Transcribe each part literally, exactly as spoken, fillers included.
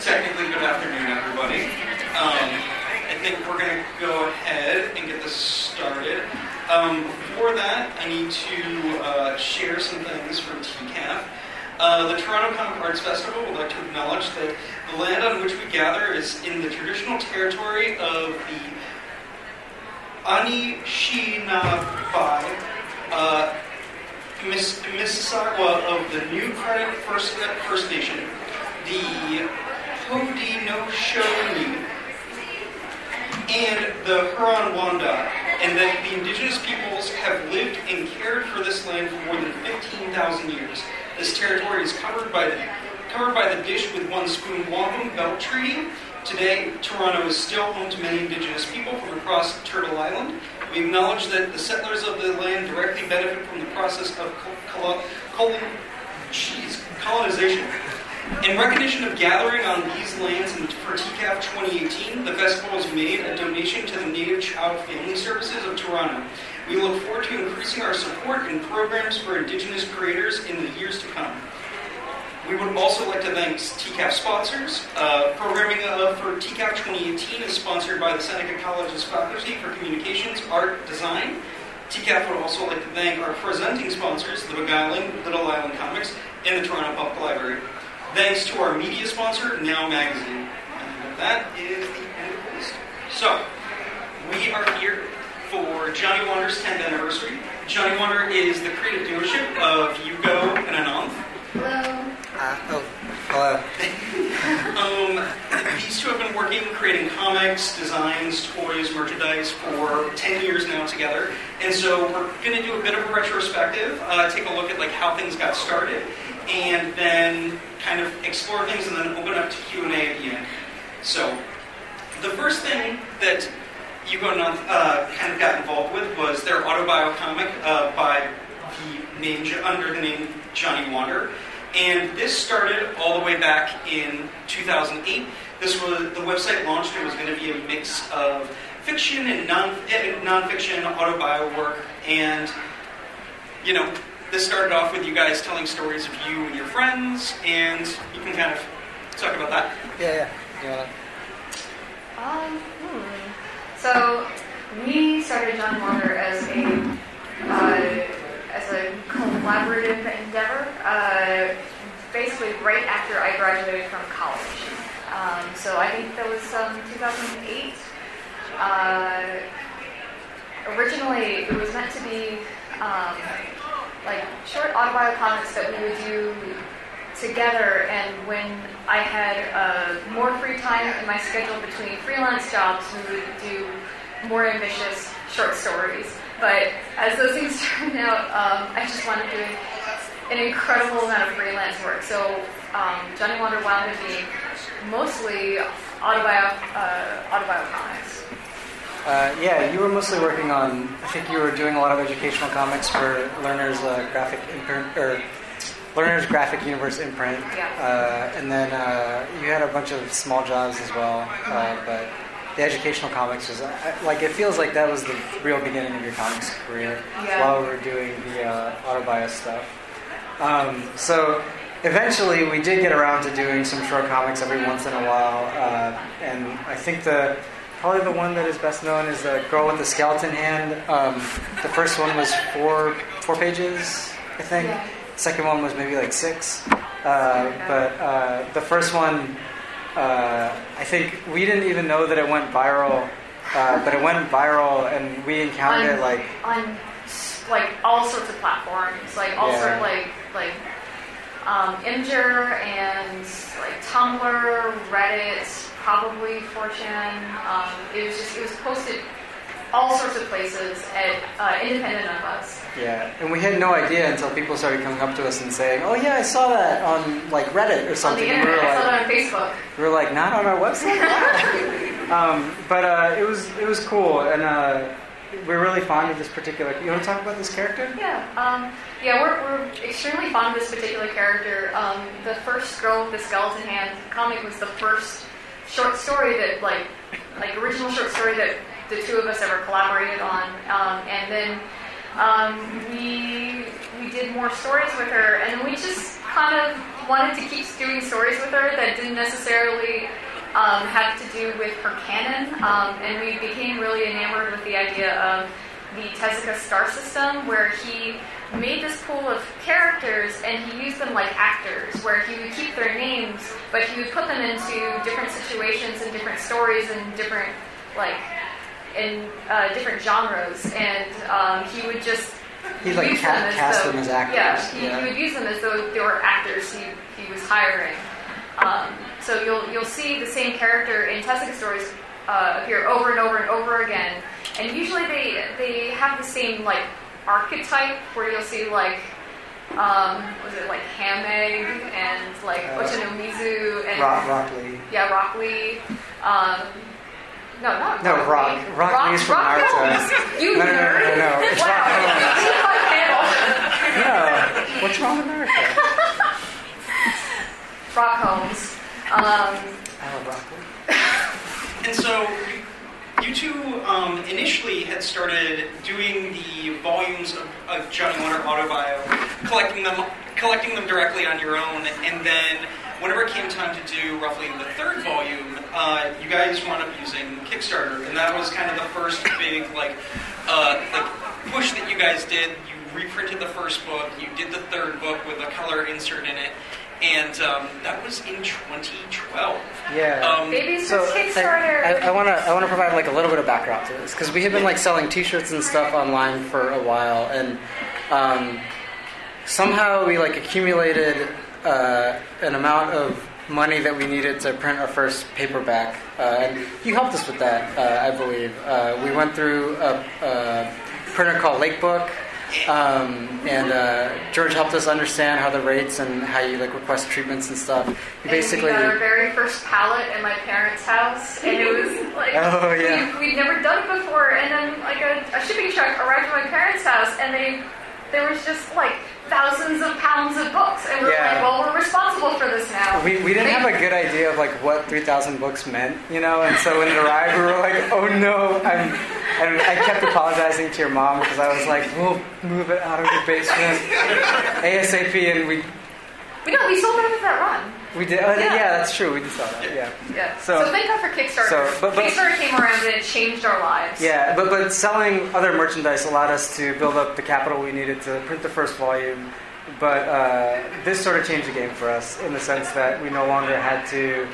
technically good afternoon, everybody. Um, I think we're going to go ahead and get this started. Um, before that, I need to uh, share some things from T C A F. Uh, the Toronto Comic Arts Festival would like to acknowledge that the land on which we gather is in the traditional territory of the Anishinaabe, uh, Miss, Mississauga of the New Credit First, First Nation, the Haudenosaunee, and the Huron-Wendat, and that the indigenous peoples have lived and cared for this land for more than fifteen thousand years. This territory is covered by the covered by the Dish with One Spoon Wampum Belt Treaty. Today, Toronto is still home to many indigenous people from across Turtle Island. We acknowledge that the settlers of the land directly benefit from the process of col- col- geez, colonization. In recognition of gathering on these lands and for T C A F twenty eighteen, the festival has made a donation to the Native Child Family Services of Toronto. We look forward to increasing our support and programs for Indigenous creators in the years to come. We would also like to thank T C A F sponsors. Uh, programming uh, for T C A F twenty eighteen is sponsored by the Seneca College's Faculty for Communications, Art, Design. T C A F would also like to thank our presenting sponsors, the Beguiling, Little Island Comics, and the Toronto Public Library. Thanks to our media sponsor, Now Magazine. And that is the end of the list. So, we are here for Johnny Wander's tenth anniversary. Johnny Wander is the creative doership of Yugo and Ananth. Hello. Uh, oh, hello. um, these two have been working, creating comics, designs, toys, merchandise for ten years now together. And so we're going to do a bit of a retrospective, uh, take a look at like how things got started, and then kind of explore things and then open up to Q and A at the end. So the first thing that Yugo and Ananth uh, kind of got involved with was their autobio comic uh, by the name under the name Johnny Wander. And this started all the way back in two thousand eight. This was the website launched. It was going to be a mix of fiction and non nonfiction autobio work. And you know, this started off with you guys telling stories of you and your friends, and you can kind of talk about that. Yeah, yeah. You wanna... Um. Hmm. So we started Johnny Wander as a uh, as a collaborative endeavor, uh, basically right after I graduated from college. Um, so I think that was um, two thousand eight. Uh, originally, it was meant to be um, like short autobio comics that we would do together, and when I had uh, more free time in my schedule between freelance jobs, we would do more ambitious short stories. But as those things turned out, um, I just wound up doing an incredible amount of freelance work. So um, Johnny Wander wound up being mostly autobio, uh, autobio comics. Uh, yeah, you were mostly working on, I think you were doing a lot of educational comics for Learner's uh, graphic imprint, or Learner's Graphic Universe imprint. Yeah. Uh, and then uh, you had a bunch of small jobs as well, uh, but the educational comics was, uh, like, it feels like that was the real beginning of your comics career, yeah. while we were doing the uh, autobio stuff. Um, so eventually we did get around to doing some short comics every once in a while, uh, and I think the probably the one that is best known is the Girl with the Skeleton Hand. Um, the first one was four four pages, I think. Yeah. Second one was maybe like six. Uh, but uh, the first one, uh, I think we didn't even know that it went viral, uh, but it went viral, and we encountered on, it like on like all sorts of platforms, like all yeah. sorts like like um, Imgur and like Tumblr, Reddit. Probably four chan. Um, it was just it was posted all sorts of places at uh, independent of us. Yeah, and we had no idea until people started coming up to us and saying, "Oh yeah, I saw that on like Reddit or something." On the internet, we were I like, saw that on Facebook. We were like, "Not on our website." um, but uh, it was it was cool, and uh, we're really fond of this particular. You want to talk about this character? Yeah, um, yeah, we're we're extremely fond of this particular character. Um, the first Girl with the Skeleton Hand comic was the first short story that, like, like original short story that the two of us ever collaborated on. Um, and then um, we we did more stories with her, and we just kind of wanted to keep doing stories with her that didn't necessarily um, have to do with her canon, um, and we became really enamored with the idea of the Tezuka star system, where he made this pool of characters and he used them like actors, where he would keep their names, but he would put them into different situations and different stories and different, like, in uh, different genres, and um, he would just He like use ca- them as cast though, them as actors. Yeah, he, yeah. he would use them as though they were actors he, he was hiring. Um, so you'll you'll see the same character in Tezuka stories uh, appear over and over and over again, and usually they they have the same like archetype, where you'll see like um, was it like Hameg and like Uh, Ochanomizu and Rock, Rock Lee. yeah Rock Lee. Um, no, not No, Rock. Rock. Lee. Rock, Rock Lee's from Rock Naruto. Holmes. You No, no, no, nerd. no, no, it's wow. Rock Holmes. You like panel. No, what's wrong with Naruto? Rock Holmes. Um, I love Rock Lee. And so you, you two um, initially had started doing the volumes of, of Johnny Wonder Autobio, collecting them, collecting them directly on your own, and then whenever it came time to do roughly the third volume, uh, you guys wound up using Kickstarter, and that was kind of the first big like uh, like push that you guys did. You reprinted the first book, you did the third book with a color insert in it. And um, that was in twenty twelve. Yeah. Um, Babies So for Kickstarter. I want to I want to provide like a little bit of background to this, because we have been like selling T-shirts and stuff online for a while, and um, somehow we like accumulated uh, an amount of money that we needed to print our first paperback. Uh, and you helped us with that, uh, I believe. Uh, we went through a, a printer called Lakebook. Um, and uh, George helped us understand how the rates and how you like request treatments and stuff. He basically, and we got our very first pallet at my parents' house, and it was like oh yeah, we, we'd never done it before. And then like a, a shipping truck arrived at my parents' house, and they there was just like thousands of pounds of books, and we're Yeah. like, well, we're responsible for this now. we we didn't They- have a good idea of like what three thousand books meant, you know. And so when it arrived, we were like, oh no, I'm. And I kept apologizing to your mom because I was like, we'll move it out of the basement ASAP, and we We know we sold it at that run. we did. Oh, yeah. Yeah. that's true. We did saw that. Yeah. Yeah. So- So, thank God for Kickstarter. so, but- but- Kickstarter came around and it changed our lives. Yeah, but but selling other merchandise allowed us to build up the capital we needed to print the first volume. But uh, this sort of changed the game for us in the sense that we no longer had to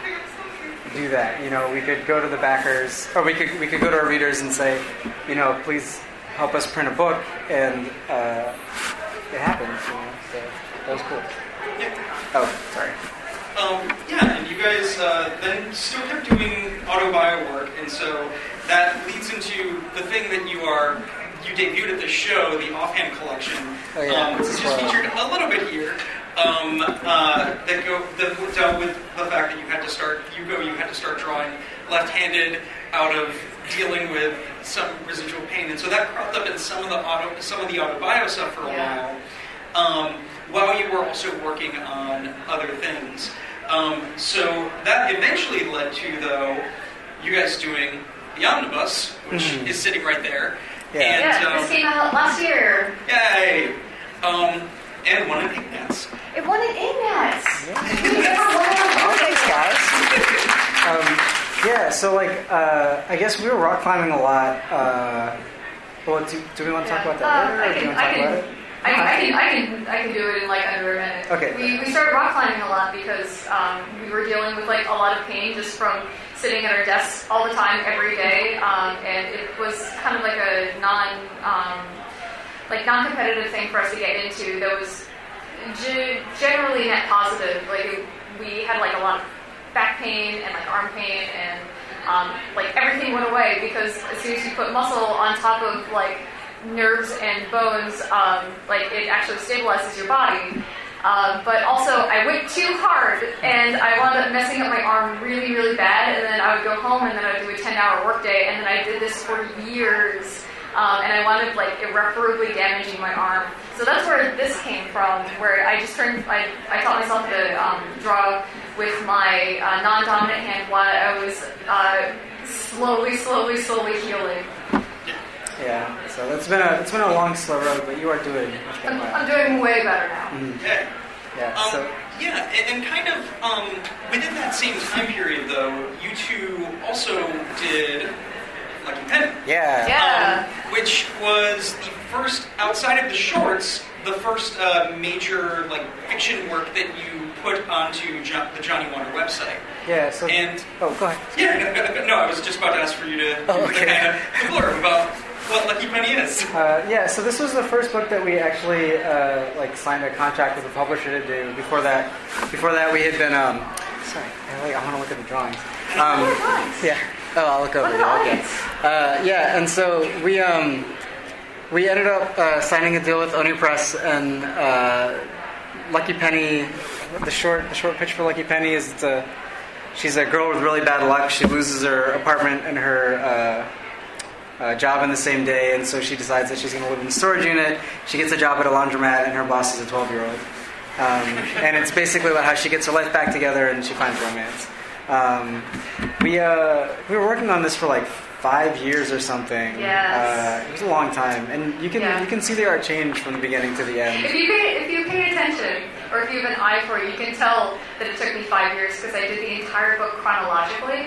do that. You know, we could go to the backers, or we could we could go to our readers and say, you know, please help us print a book, and uh, it happened. You know, so that was cool. Yeah. Oh, sorry. Um, yeah, and you guys uh, then still kept doing auto-bio work, and so that leads into the thing that you are, you debuted at the show, the Offhand Collection, Oh, yeah. um, which is Well- featured a little bit here, um, uh, that go that dealt with the fact that you had to start, you go, you had to start drawing left-handed out of dealing with some residual pain, and so that cropped up in some of the auto, some of the auto-bio stuff for a Yeah. while. Um, while you were also working on other things. Um, so that eventually led to, though, you guys doing the Omnibus, which Mhm. is sitting right there. Yeah. And, Yeah, um, this came out last year. yay! Um, and one in Ignatz. It won an Ignatz. Oh, thanks, guys. Um, yeah, so like, uh, I guess we were rock climbing a lot. Uh, well, do, do we want to talk about that Uh, later, I or do you can, want to I talk can, about it? I, I can, I can, I can do it in like under a minute. Okay. We we started rock climbing a lot because um, we were dealing with like a lot of pain just from sitting at our desks all the time, every day, um, and it was kind of like a non, um, like non-competitive thing for us to get into. That was g- generally net positive. Like it, we had like a lot of back pain and like arm pain and um, like everything went away because as soon as you put muscle on top of like nerves and bones, um, like it actually stabilizes your body. Uh, but also, I went too hard, and I wound up messing up my arm really, really bad. And then I would go home, and then I would do a ten-hour workday, and then I did this for years. Um, and I wound up like irreparably damaging my arm. So that's where this came from, where I just turned, I, I taught myself to um, draw with my uh, non-dominant hand while I was uh, slowly, slowly, slowly healing. Yeah, so that's been a it's been a long, slow road, but you are doing much better. I'm, I'm doing way better now. Mm. Yeah. Yeah. Um, So yeah, and, and kind of um, within that same time period, though, you two also did Lucky Penny. yeah. Yeah. Um, which was the first, outside of the shorts, the first uh, major like fiction work that you put onto jo- the Johnny Wonder website. Yeah. So And oh, go ahead. yeah, no, no, no, I was just about to ask for you to Oh, to okay. kind of blurb about what Lucky Penny is. Uh, yeah, so this was the first book that we actually uh, like signed a contract with the publisher to do. Before that, before that we had been. Um, sorry, I, like, I want to look at the drawings. Um, yeah. Oh, I'll look over. Look Yeah, at the okay. Uh, yeah, and so we um, we ended up uh, signing a deal with Oni Press, and uh, Lucky Penny. The short the short pitch for Lucky Penny is it's a she's a girl with really bad luck. She loses her apartment and her. Uh, Uh, job in the same day, and so she decides that she's going to live in the storage unit. She gets a job at a laundromat, and her boss is a twelve-year-old. Um, and it's basically about how she gets her life back together and she finds romance. Um, we uh, we were working on this for like five years or something. Yes. Uh, it was a long time, and you can Yeah. you can see the art change from the beginning to the end. If you pay, if you pay attention, or if you have an eye for it, you can tell that it took me five years because I did the entire book chronologically.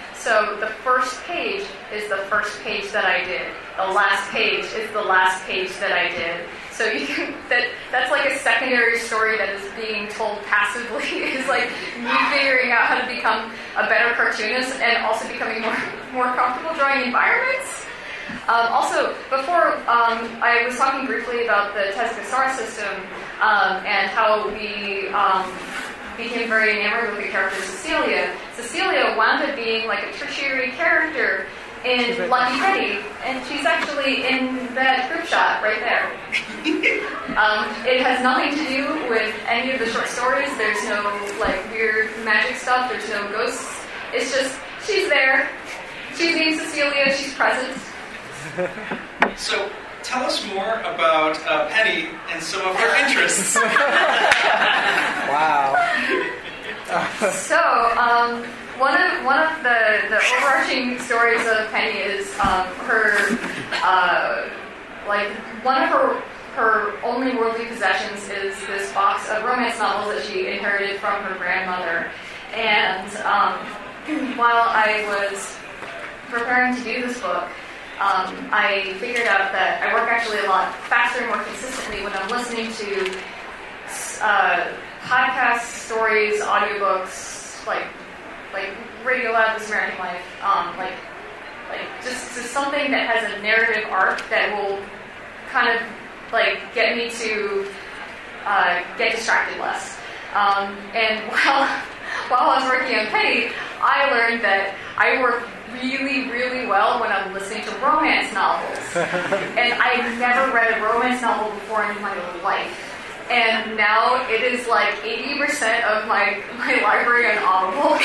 So the first page is the first page that I did. The last page is the last page that I did. So you can that that's like a secondary story that is being told passively. Is like me figuring out how to become a better cartoonist and also becoming more more comfortable drawing environments. Um, also, before um, I was talking briefly about the Tezuka star system um, and how we. Um, became very enamored with the character Cecilia. Cecilia wound up being like a tertiary character in Lucky Penny, and she's actually in that group shot right there. um, it has nothing to do with any of the short stories. There's no like weird magic stuff. There's no ghosts. It's just she's there. She's named Cecilia. She's present. So tell us more about uh, Penny and some of her interests. Wow. So, um, one of one of the, the overarching stories of Penny is um, her, uh, like one of her her only worldly possessions is this box of romance novels that she inherited from her grandmother. And um, while I was preparing to do this book, um, I figured out that I work actually a lot faster and more consistently when I'm listening to uh, podcasts, stories, audiobooks, like like Radio Lab, This American Life, um, like like just, just something that has a narrative arc that will kind of like get me to uh, get distracted less. Um, and while while I was working on Penny, I learned that I work really, really well when I'm listening to romance novels. And I never read a romance novel before in my life. And now it is like eighty percent of my, my library on Audible.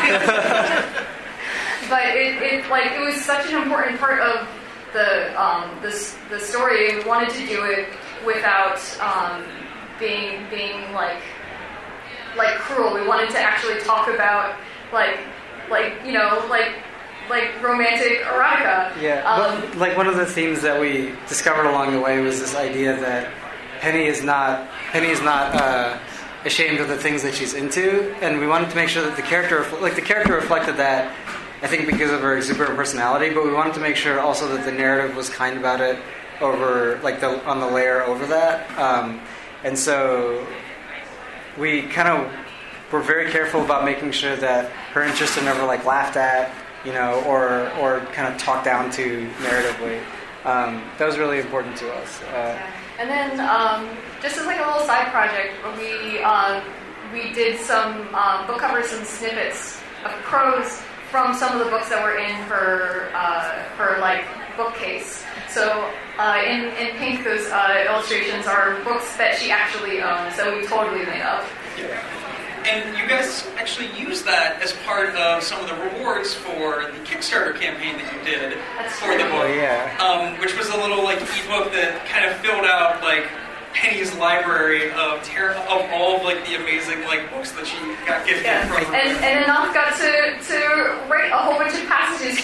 But it, it like it was such an important part of the um, the, the story. We wanted to do it without um, being being like like cruel. We wanted to actually talk about like like you know like like romantic erotica. Yeah, Um, but, like one of the themes that we discovered along the way was this idea that Penny is not Penny is not uh, ashamed of the things that she's into, and we wanted to make sure that the character, like the character, reflected that. I think because of her exuberant personality, but we wanted to make sure also that the narrative was kind about it over, like the on the layer over that, um, and so we kind of were very careful about making sure that her interests are never like laughed at, you know, or or kind of talked down to narratively. Um, that was really important to us. Uh, And then, um, just as like a little side project, we um, we did some um, book covers and snippets of prose from some of the books that were in her uh, her like bookcase. So uh, in in pink, those uh, illustrations are books that she actually owns. So we totally made up. Yeah. And you guys actually used that as part of some of the rewards for the Kickstarter campaign that you did That's for the true. book. Oh, yeah. Um, which was a little like ebook that kind of filled out like Penny's library of ter- of all of like the amazing like books that she got gifted Yeah. from her. And and Anant got to to write a whole bunch of passages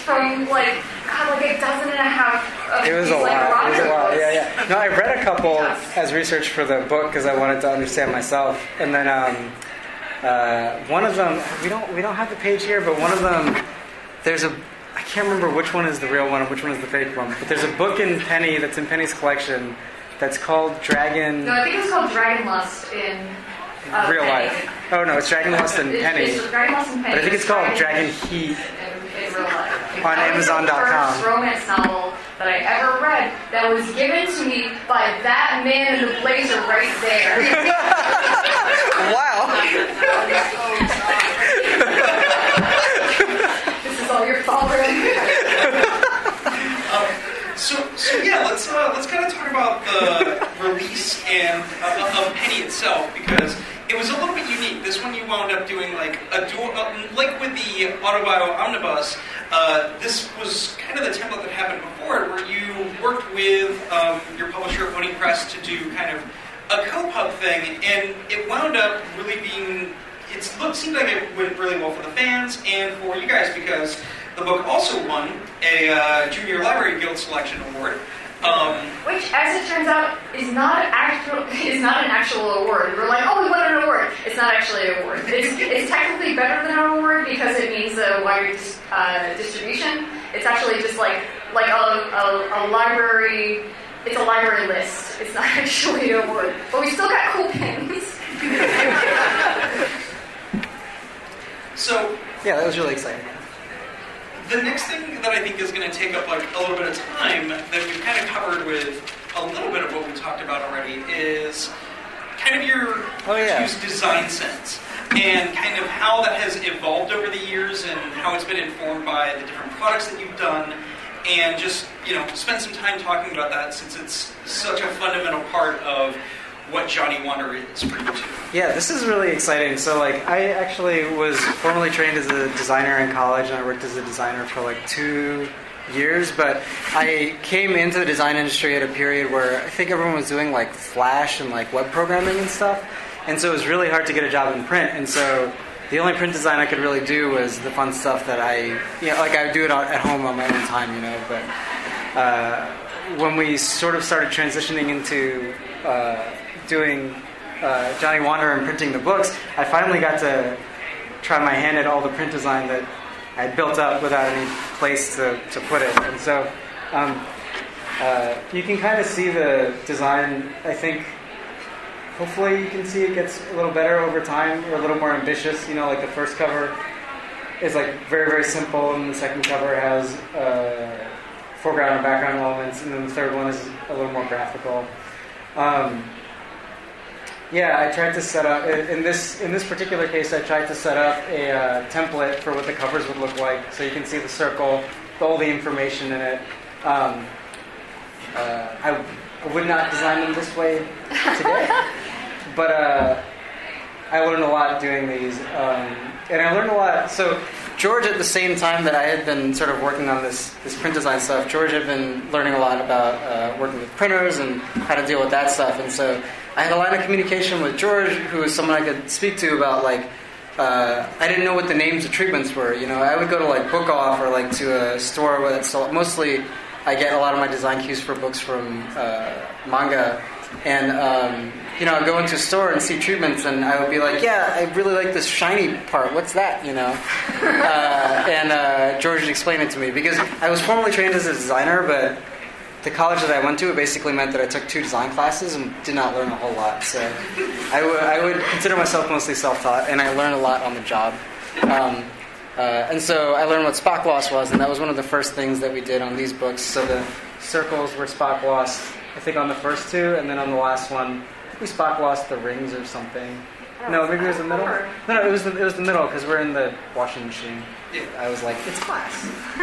from like God, like a dozen and a half of It was these, a like, lot. It was a Roger lot. books. Yeah, yeah. No, I read a couple as research for the book because I wanted to understand myself, and then um, uh, one of them we don't we don't have the page here, but one of them there's a I can't remember which one is the real one and which one is the fake one, but there's a book in Penny that's in Penny's collection that's called Dragon. No, I think it's called Dragon Lust in uh, Real Penny. life. Oh no, it's Dragon Lust in It's- Penny. It's Dragon Lust in Penny. But I think it's called Dragon Heat. In, in real life. On That was Amazon dot com. the first romance novel that I ever read that was given to me by that man in the blazer right there. Wow. This is all your fault, really. Um, so, so yeah, let's uh, let's kind of talk about the release and uh, of Penny itself, because it was a little bit unique. This one you wound up doing like a dual, uh, like with the Autobio Omnibus. Uh, this was kind of the template that happened before it, where you worked with um, your publisher, Oni Press, to do kind of a co-pub thing, and it wound up really being. It looked seemed like it went really well for the fans and for you guys, because the book also won a uh, Junior Library Guild Selection Award. Um, Which, as it turns out, is not actual is not an actual award. We're like, oh, we won an award. It's not actually an award. It's, it's technically better than an award because it means a wider dis, uh, distribution. It's actually just like like a, a, a library. It's a library list. It's not actually an award. But we still got cool pins. so Yeah, that was really exciting. the next thing that I think is going to take up like a little bit of time that we've kind of covered with a little bit of what we talked about already is kind of your Oh, yeah. two's design sense and kind of how that has evolved over the years and how it's been informed by the different products that you've done, and just, you know, spend some time talking about that since it's such a fundamental part of what Johnny Wander is for you two. Yeah, this is really exciting. So, like, I actually was formally trained as a designer in college, and I worked as a designer for like two years. But I came into the design industry at a period where I think everyone was doing like Flash and like web programming and stuff, and so it was really hard to get a job in print. And so the only print design I could really do was the fun stuff that I, you know, like I would do it at home on my own time, you know. But uh, when we sort of started transitioning into uh, doing uh, Johnny Wander and printing the books, I finally got to try my hand at all the print design that I had built up without any place to, to put it. And so um, uh, you can kind of see the design, I think. Hopefully you can see it gets a little better over time, or a little more ambitious. You know, like the first cover is like very, very simple, and the second cover has uh, foreground and background elements, and then the third one is a little more graphical. Um, yeah, I tried to set up, in this in this particular case, I tried to set up a uh, template for what the covers would look like, so you can see the circle, all the information in it. Um, uh, I, I would not design them this way today. But uh, I learned a lot doing these, um, and I learned a lot. So George, at the same time that I had been sort of working on this this print design stuff, George had been learning a lot about uh, working with printers and how to deal with that stuff. And so I had a line of communication with George, who was someone I could speak to about like uh, I didn't know what the names of treatments were. You know, I would go to like Book Off or like to a store where it's mostly I get a lot of my design cues for books from uh, manga. And, um, you know, I'd go into a store and see treatments, and I would be like, yeah, I really like this shiny part. What's that, you know? uh, and uh, George would explain it to me, because I was formally trained as a designer, but the college that I went to, it basically meant that I took two design classes and did not learn a whole lot. So I, w- I would consider myself mostly self-taught, and I learned a lot on the job. Um, uh, and so I learned what spot gloss was, and that was one of the first things that we did on these books. So the circles were spot glossed, I think, on the first two, and then on the last one, we spot glossed the rings or something. No, maybe it was the middle. No, no, it was the, it was the middle, because we're in the washing machine. I was like, it's class.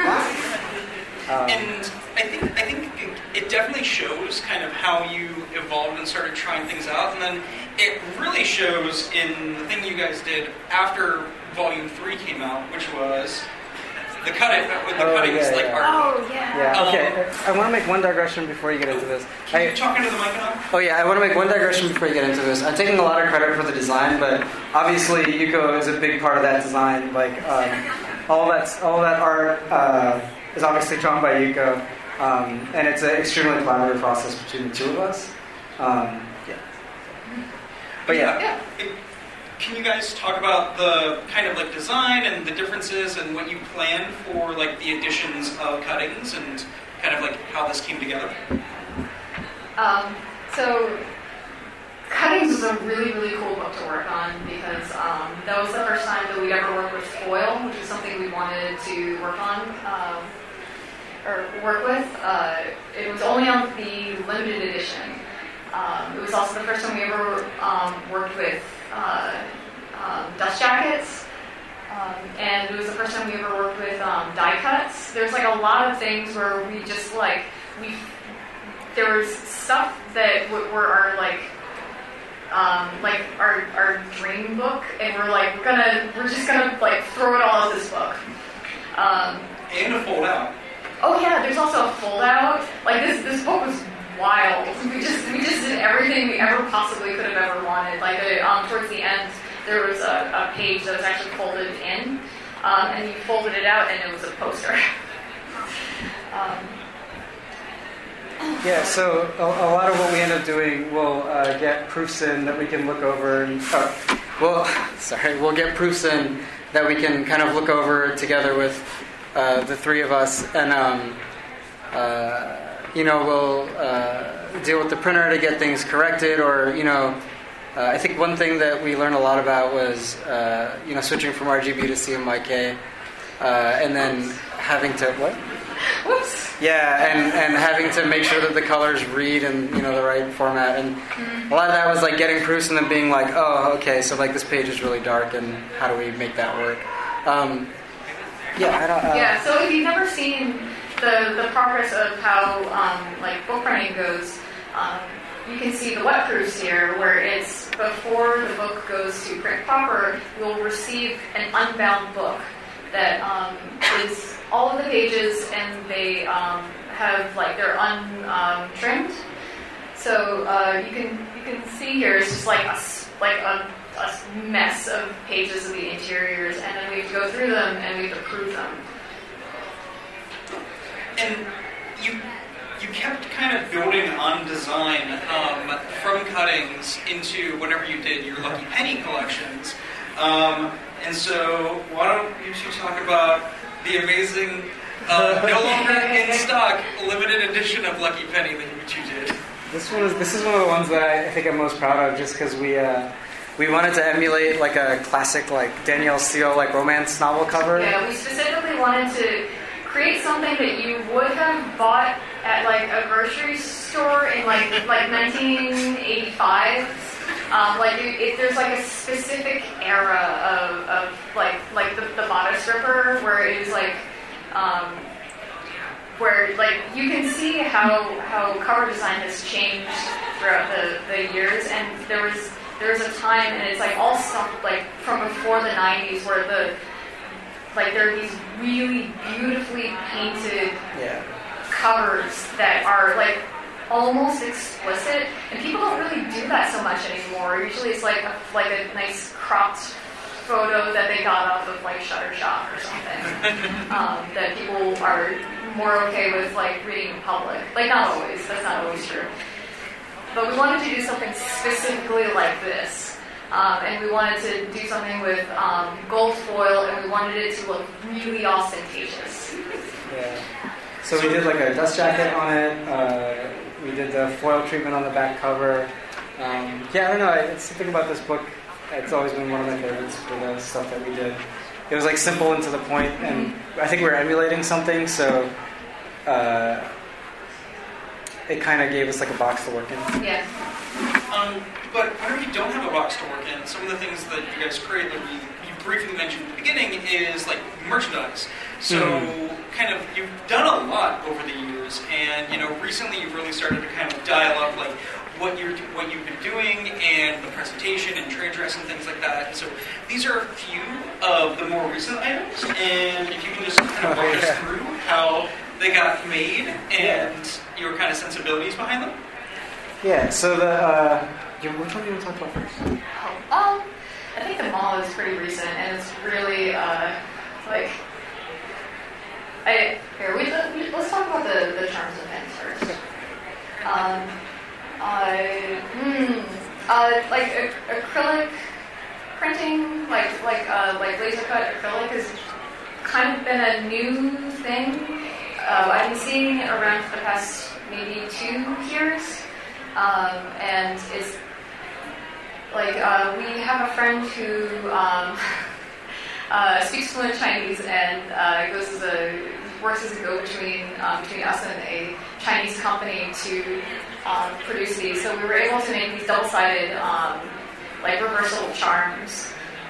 um, and I think I think it, it definitely shows kind of how you evolved and started trying things out, and then it really shows in the thing you guys did after Volume Three came out, which was the cut it with the Oh, cutting yeah, like yeah. art. Oh, yeah. Yeah, okay. I want to make one digression before you get into this. Can I, you talk into the mic now? Oh yeah, I want to make one digression before you get into this. I'm taking a lot of credit for the design, but obviously Yuko is a big part of that design. Like, um, all that all that art uh, is obviously drawn by Yuko, um, and it's an extremely collaborative process between the two of us. Um, yeah. But yeah. yeah. It, can you guys talk about the kind of like design and the differences and what you planned for like the additions of cuttings and kind of like how this came together? Um, so Cuttings was a really, really cool book to work on because um, that was the first time that we'd ever worked with foil, which is something we wanted to work on, um, or work with. Uh, it was only on the limited edition. Um, it was also the first time we ever um, worked with uh, um, dust jackets. Um, and it was the first time we ever worked with um, die cuts. There's like a lot of things where we just like, we there was stuff that w- were our like, Um, like our our dream book, and we're like we're gonna we're just gonna like throw it all at this book. Um, and a fold out. Oh yeah, there's also a fold out. Like this this book was wild. We just we just did everything we ever possibly could have ever wanted. Like uh, um, towards the end, there was a, a page that was actually folded in, um, and you folded it out, and it was a poster. um, Yeah, so a, a lot of what we end up doing, we'll uh, get proofs in that we can look over, and oh, well, sorry, we'll get proofs in that we can kind of look over together with uh, the three of us, and um, uh, you know, we'll uh, deal with the printer to get things corrected, or you know, uh, I think one thing that we learned a lot about was uh, you know switching from R G B to C M Y K, uh, and then having to what? Whoops. Yeah, and, and having to make sure that the colors read in you know the right format, and Mm-hmm. a lot of that was like getting proofs and then being like, oh, okay, so like this page is really dark, and how do we make that work? Um, yeah, I don't. Uh, Yeah. So if you've never seen the the progress of how um, like book printing goes, um, you can see the wet proofs here, where it's before the book goes to print proper, you'll receive an unbound book that um, is all of the pages, and they um, have like they're untrimmed. Um, so uh, you can you can see here it's just like a like a, a mess of pages of the interiors, and then we have to go through them and we have to prove them. And you you kept kind of building on design um, from cuttings into whenever you did your Lucky Penny collections. Um, and so why don't you two talk about the amazing, uh, no longer in stock, limited edition of Lucky Penny that you two did. This one is this is one of the ones that I, I think I'm most proud of, just because we uh, we wanted to emulate like a classic like Danielle Steele like romance novel cover. Yeah, we specifically wanted to create something that you would have bought at like a grocery store in like like nineteen eighty-five. Um, like it, it, there's like a specific era of, of like like the, the bodice ripper where it is like um, where like you can see how how cover design has changed throughout the, the years, and there was there was a time, and it's like all stuff like from before the nineties where the like there are these really beautifully painted Yeah. covers that are like almost explicit, and people don't really do that so much anymore. Usually it's like a, like a nice cropped photo that they got off of like Shutterstock or something um, that people are more okay with like reading in public. Like not always, that's not always true. But we wanted to do something specifically like this. Um, and we wanted to do something with um, gold foil, and we wanted it to look really ostentatious. Yeah. So we did like a dust jacket on it. Uh, we did the foil treatment on the back cover. Um, yeah, I don't know. It's something about this book. It's always been one of my favorites for the stuff that we did. It was like simple and to the point, and I think we were emulating something, so uh, it kind of gave us like a box to work in. Yeah. Um, but whenever you don't have a box to work in, some of the things that you guys create that we, you briefly mentioned at the beginning is like merchandise. So mm-hmm. kind of you've done a lot over the years, and you know recently you've really started to kind of dial up like what you're what you've been doing and the presentation and trade dress and things like that. And so these are a few of the more recent items, and if you can just kind of walk oh, yeah. us through how they got made and yeah. your kind of sensibilities behind them. Yeah. So the uh, which one do you want to talk about first? Oh, um, I think the mall is pretty recent, and it's really uh, like I, here, we, we, let's talk about the, the terms of pins first. Um, uh, hmm, uh, like ac- acrylic printing, like like uh, like laser cut acrylic has kind of been a new thing. Uh, I've been seeing it around for the past maybe two years, um, and it's like uh, we have a friend who um, uh, speaks fluent Chinese and uh, goes as a works as a go-between um, between us and a Chinese company to um, produce these. So we were able to make these double-sided, um, like reversible charms.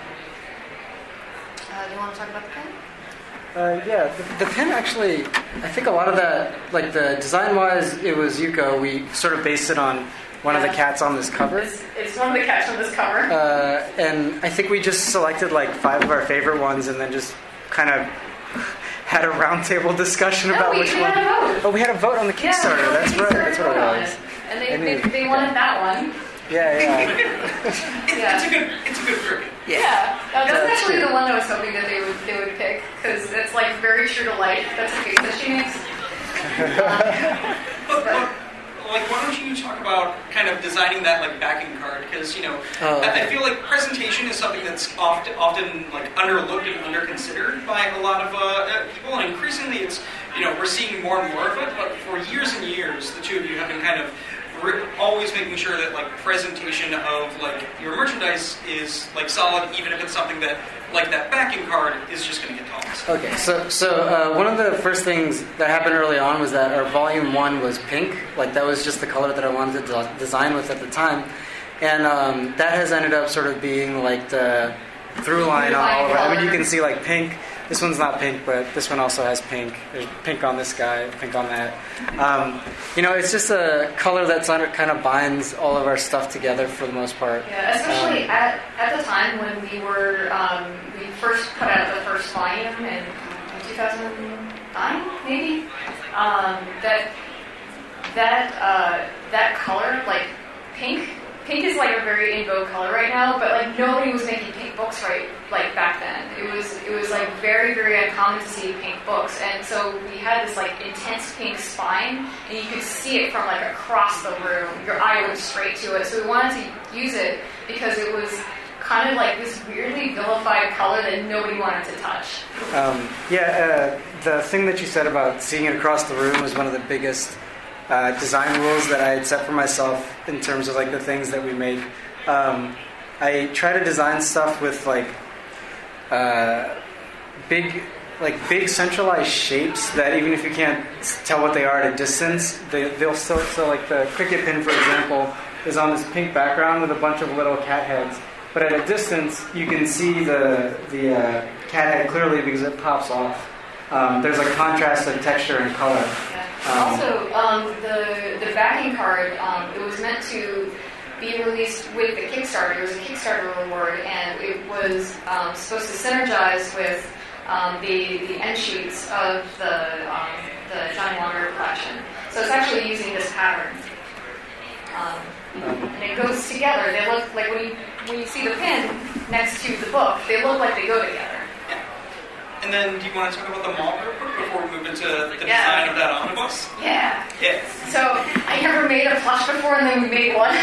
Uh, do you want to talk about the pen? Uh, yeah, the, the pen actually, I think a lot of that, like the design-wise, it was Yuko. We sort of based it on one yeah. of the cats on this cover. It's, it's one of the cats on this cover. Uh, and I think we just selected like five of our favorite ones and then just kind of had a roundtable discussion no, about we, which we one. Had a vote. Oh, we had a vote on the Kickstarter. Yeah, That's the right. Kickstarter That's what it vote on was. it. And they, I they, knew. they wanted that one. Yeah, yeah. It, Yeah. It's a good, it's a good group. Yeah, yeah. Uh, that's That's actually true. the one I was hoping that they would they would pick because it's like very true to life. That's a face that she makes. But, but, like, why don't you talk about kind of designing that like backing card? Because you know, Oh, I, I okay. feel like presentation is something that's often often like underlooked and underconsidered by a lot of uh, people, and increasingly, it's you know we're seeing more and more of it. But for years and years, the two of you have been kind of re- always making sure that like presentation of like your merchandise is like solid, even if it's something that like that backing card is just going to get tossed. Okay, so so uh, one of the first things that happened early on was that our volume one was pink. Like that was just the color that I wanted to de- design with at the time, and um, that has ended up sort of being like the through line on all of it. I mean, you can see like pink. This one's not pink, but this one also has pink. There's pink on this guy, pink on that. Um, you know, it's just a color that's under, kind of binds all of our stuff together for the most part. Yeah, especially Um, at at the time when we were um, we first put out the first volume in two thousand nine, maybe. Um, that that uh, that color, like pink. Pink is like a very in vogue color right now, but like nobody was making pink books right like back then. It was it was like very very uncommon to see pink books, and so we had this like intense pink spine, and you could see it from like across the room. Your eye went straight to it. So we wanted to use it because it was kind of like this weirdly vilified color that nobody wanted to touch. Um, yeah, uh, the thing that you said about seeing it across the room was one of the biggest uh, design rules that I had set for myself in terms of like the things that we make. Um, I try to design stuff with like uh, big, like big centralized shapes that even if you can't tell what they are at a distance, they, they'll still. So like the cricket pin, for example, is on this pink background with a bunch of little cat heads. But at a distance, you can see the the uh, cat head clearly because it pops off. Um, there's a contrast of texture and color. Yeah. Um, also, um, the the backing card, um, it was meant to be released with the Kickstarter. It was a Kickstarter reward, and it was um, supposed to synergize with um, the the end sheets of the um, the Johnny Walker collection. So it's actually using this pattern. Um, and it goes together. They look like when you when you see the pin next to the book, they look like they go together. Yeah. And then, do you want to talk about the mall real quick before we move into the Yeah. design of that omnibus? Yeah. Yeah. So I never made a plush before, and then we made one.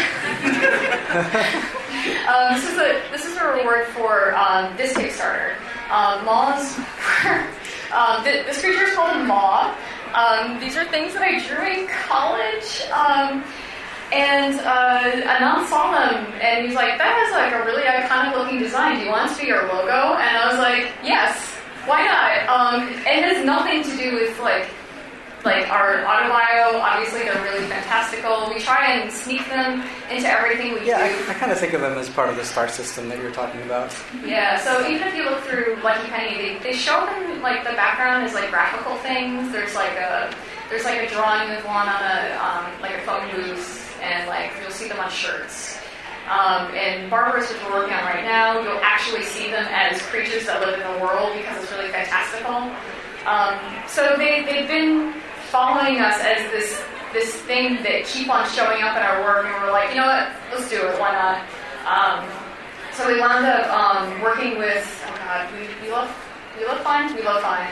um, this is a this is a reward for um, this Kickstarter. Um, Maws. um, th- this creature is called a maw. Um, these are things that I drew in college. Um, And uh, Anand saw them, and he's like, that has like a really iconic looking design. Do you want it to be your logo? And I was like, yes, why not? Um, it has nothing to do with like like our autobio. Obviously, they're really fantastical. We try and sneak them into everything we Yeah, do. I, I kind of think of them as part of the star system that you were talking about. Yeah, so even if you look through Lucky Penny, they, they show them like the background is like graphical things. There's like a there's like a drawing of one on a um, like a phone booth. And like you'll see them on shirts. Um, and Barbarous, which we're working on right now, you'll actually see them as creatures that live in the world because it's really fantastical. Um, so they they've been following us as this this thing that keep on showing up in our work, and we're like, you know what, let's do it. Why not? Um, so we wound up um, working with. Oh God, we, we love we love Find. We love Find.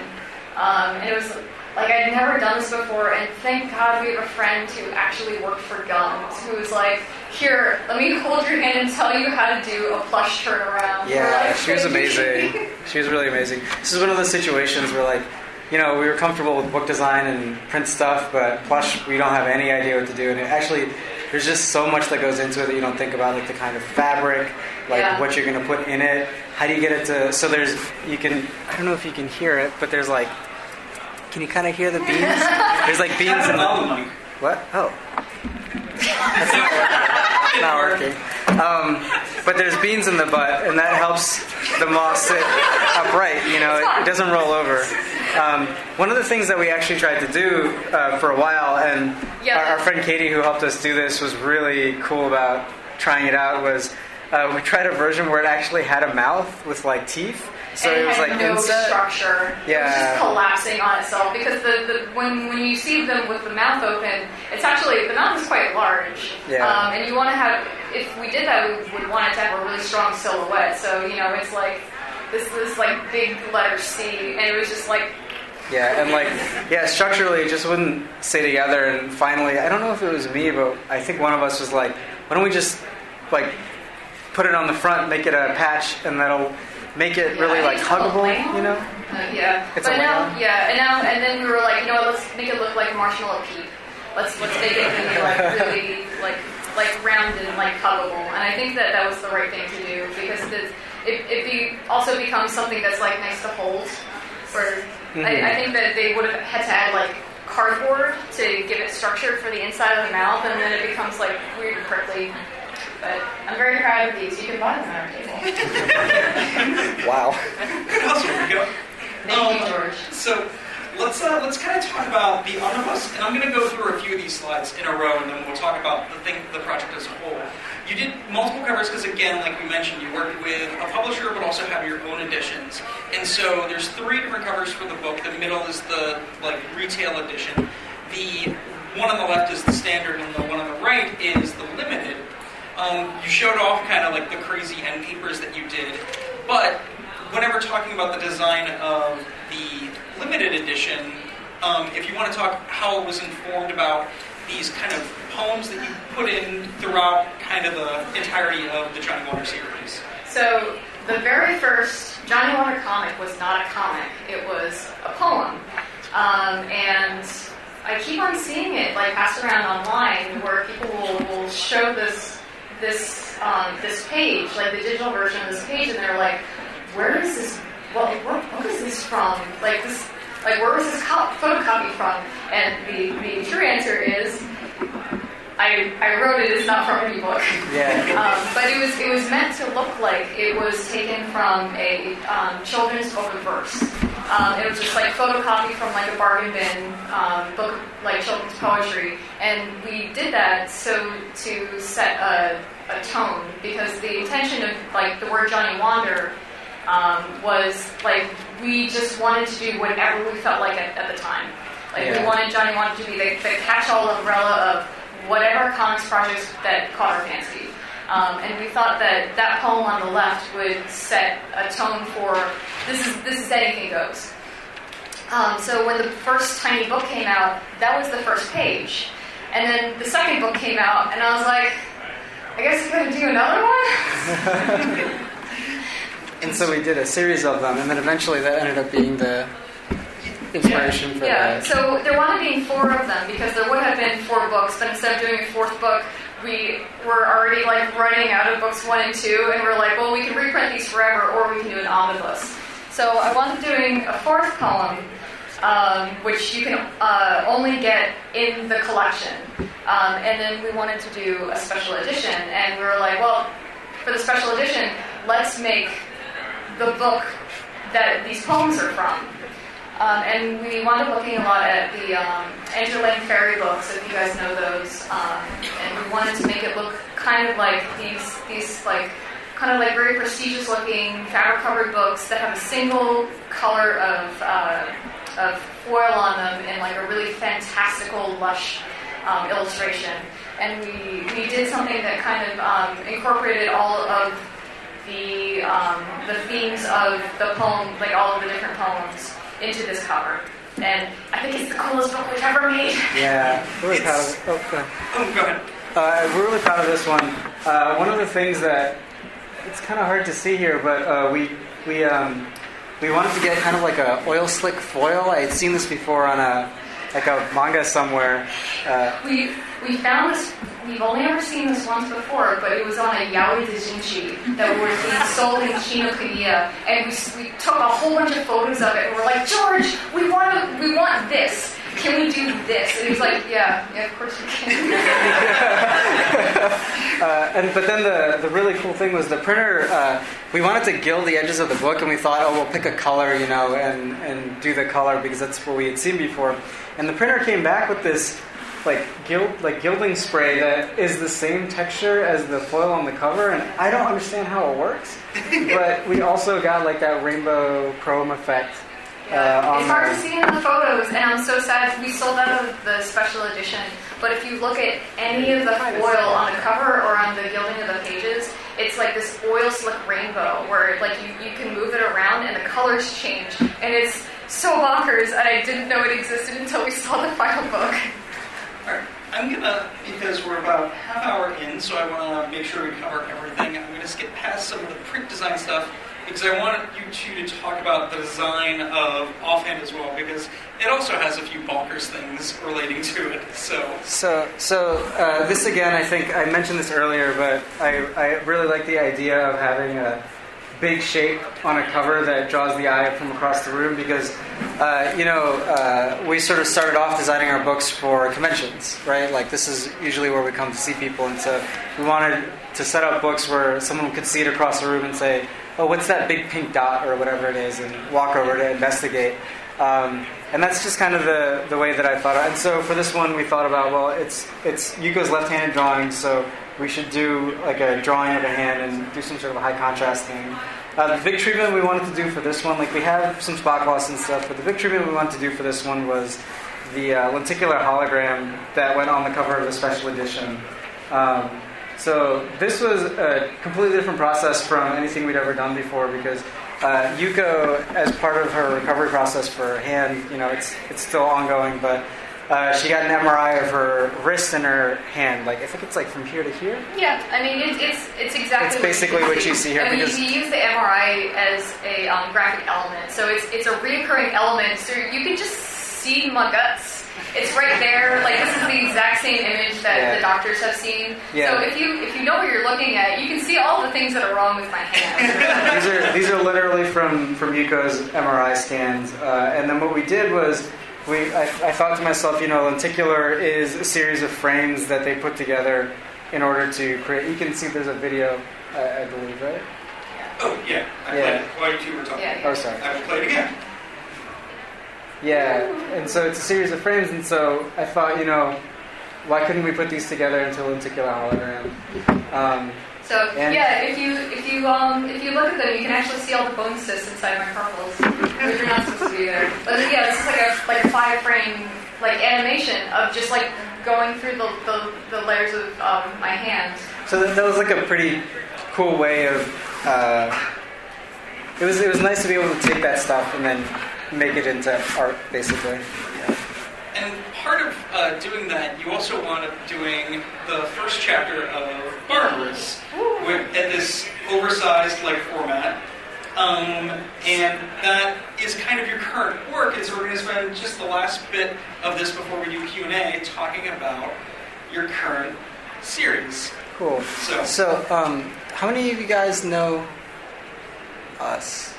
Um, and it was like I'd never done this before, and thank God we have a friend who actually worked for Gums, who was like, "Here, let me hold your hand and tell you how to do a plush turnaround." Yeah, like, she was amazing. She was really amazing. This is one of those situations where, like, you know, we were comfortable with book design and print stuff, but plush, we don't have any idea what to do. And it actually, there's just so much that goes into it that you don't think about, like the kind of fabric, like yeah. what you're going to put in it. How do you get it to? So there's, you can. I don't know if you can hear it, but there's like. Can you kind of hear the beans? There's like beans in the... What? Oh. That's not, not working. Um, but there's beans in the butt, and that helps the moss sit upright. You know, it, it doesn't roll over. Um, one of the things that we actually tried to do uh, for a while, and yeah. our, our friend Katie, who helped us do this, was really cool about trying it out, was uh, we tried a version where it actually had a mouth with like teeth. So and it was had like no inset. structure. Yeah. It was just collapsing on itself because the, the when when you see them with the mouth open, it's actually the mouth is quite large. Yeah. Um, and you want to have if we did that, we would want it to have a really strong silhouette. So you know, it's like this this like big letter C, and it was just like. Yeah, and like yeah, structurally it just wouldn't stay together. And finally, I don't know if it was me, but I think one of us was like, why don't we just like put it on the front, make it a patch, and that'll. Make it yeah, really like huggable, you know? Uh, yeah, it's but a now, layout. yeah, and now and then we were like, you know what? Let's make it look like Marshmallow Pete. Let's let's make it really, like really like like rounded and like huggable. And I think that that was the right thing to do because it it, it be, also becomes something that's like nice to hold. Or mm-hmm. I, I think that they would have had to add like cardboard to give it structure for the inside of the mouth, and then it becomes like weird and prickly. But I'm very proud of these. You can buy them at our table. Wow. Awesome. Here we go. Thank um, you, George. So let's uh, let's kind of talk about the omnibus, and I'm going to go through a few of these slides in a row, and then we'll talk about the thing, the project as a whole. You did multiple covers because, again, like we mentioned, you worked with a publisher, but also have your own editions. And so there's three different covers for the book. The middle is the like retail edition. The one on the left is the standard, and the one on the right is the limited. Um, you showed off kind of like the crazy end papers that you did, but whenever talking about the design of the limited edition, um, if you want to talk how it was informed about these kind of poems that you put in throughout kind of the entirety of the Johnny Water series. So the very first Johnny Water comic was not a comic, it was a poem. Um, and I keep on seeing it like passed around online where people will, will show this this um, this page, like the digital version of this page, and they're like, where is this, well, what book is this from? Like this, like where was this co- photocopy from? And the, the true answer is, I I wrote it, it's not from any book. Yeah. Um, but it was it was meant to look like it was taken from a um, children's book of verse. Um, it was just like photocopy from like a bargain bin um, book, like children's poetry, and we did that so to set a, a tone because the intention of like the word Johnny Wander um, was like we just wanted to do whatever we felt like at, at the time. Like yeah. we wanted Johnny Wander to be the, the catch-all umbrella of whatever comics projects that caught our fancy. Um, and we thought that that poem on the left would set a tone for this is this is anything goes. Um, so when the first Tiny book came out, that was the first page. And then the second book came out, and I was like, I guess I'm going to do another one? And so we did a series of them, and then eventually that ended up being the inspiration yeah. for yeah. the... So there wound up being four of them, because there would have been four books, but instead of doing a fourth book, we were already like running out of books one and two, and we're like, well, we can reprint these forever, or we can do an omnibus. So I wound up doing a fourth poem, um, which you can uh, only get in the collection. Um, and then we wanted to do a special edition, and we were like, well, for the special edition, let's make the book that these poems are from. Um, and we wound up looking a lot at the um, Andrew Lang Fairy books, if you guys know those. Um, and we wanted to make it look kind of like these, these like, kind of like very prestigious-looking fabric-covered books that have a single color of uh, of foil on them and like a really fantastical, lush um, illustration. And we we did something that kind of um, incorporated all of the um, the themes of the poem, like all of the different poems. into this cover. And I think it's the coolest book we've ever made. Yeah, really It's- proud of it. Oh, go ahead. Oh, go ahead. Uh, we're really proud of this one. Uh, one of the things that it's kind of hard to see here, but uh, we we um, we wanted to get kind of like a oil slick foil. I had seen this before on a like a manga somewhere. Uh, We we found this. We've only ever seen this once before, but it was on a yaoi doujinshi that was being sold in Kinokuniya, and we, we took a whole bunch of photos of it. And we're like, George, we want to, we want this. Can we do this? And he's like, Yeah, yeah, of course we can. uh, and but then the the really cool thing was the printer. Uh, we wanted to gild the edges of the book, and we thought, oh, we'll pick a color, you know, and and do the color because that's what we had seen before. And the printer came back with this like gild like gilding spray that is the same texture as the foil on the cover, and I don't understand how it works. But we also got like that rainbow chrome effect. Uh, on it's hard the, to see in the photos, and I'm so sad we sold out of the special edition. But if you look at any of the foil on the cover or on the gilding of the pages, it's like this oil slick rainbow where like you, you can move it around and the colors change, and it's so bonkers. And I didn't know it existed until we saw the final book. All right. I'm gonna, because we're about half hour in, so I want to make sure we cover everything. I'm gonna skip past some of the print design stuff because I want you two to talk about the design of Offhand as well, because it also has a few bonkers things relating to it. So, So, so uh, this again, I think I mentioned this earlier, but I, I really like the idea of having a big shape on a cover that draws the eye from across the room because, uh, you know, uh, we sort of started off designing our books for conventions, right? Like this is usually where we come to see people, and so we wanted to set up books where someone could see it across the room and say, oh, what's that big pink dot or whatever it is, and walk over to investigate. Um, and that's just kind of the, the way that I thought of it. And so for this one, we thought about, well, it's it's Yuko's left-handed drawing, so we should do like a drawing of a hand and do some sort of a high contrast thing. Uh, the big treatment we wanted to do for this one, like we have some spot gloss and stuff, but the big treatment we wanted to do for this one was the uh, lenticular hologram that went on the cover of the special edition. Um, so this was a completely different process from anything we'd ever done before because uh, Yuko, as part of her recovery process for her hand, you know, it's it's still ongoing, but uh, she got an M R I of her wrist and her hand. Like I think it's like from here to here. Yeah, I mean it, it's it's exactly. It's basically what you see here. I mean, because you use the M R I as a um, graphic element, so it's it's a reoccurring element. So you can just see my guts. It's right there. Like this is the exact same image that Yeah. the doctors have seen. Yeah. So if you if you know what you're looking at, you can see all the things that are wrong with my hand. these are these are literally from, from Yuko's M R I scans. Uh, and then what we did was we I, I thought to myself, you know, lenticular is a series of frames that they put together in order to create. You can see there's a video, I, I believe, right? oh yeah, I Yeah. played it while you two were talking. Yeah. Oh, sorry. I will play it again. Yeah, and so it's a series of frames, and so I thought, you know, why couldn't we put these together into a lenticular hologram? Um, So And- yeah, if you if you um if you look at them, you can actually see all the bone cysts inside my carpals, which are not supposed to be there. But yeah, this is like a like a five frame like animation of just like going through the the, the layers of um, my hand. so that, that was like a pretty cool way of. Uh, it was it was nice to be able to take that stuff and then make it into art, basically. And part of uh, doing that, you also wound up doing the first chapter of Barbarous with, in this oversized like format. Um, and that is kind of your current work. And so we're going to spend just the last bit of this before we do Q and A talking about your current series. Cool. So, So, um, how many of you guys know us?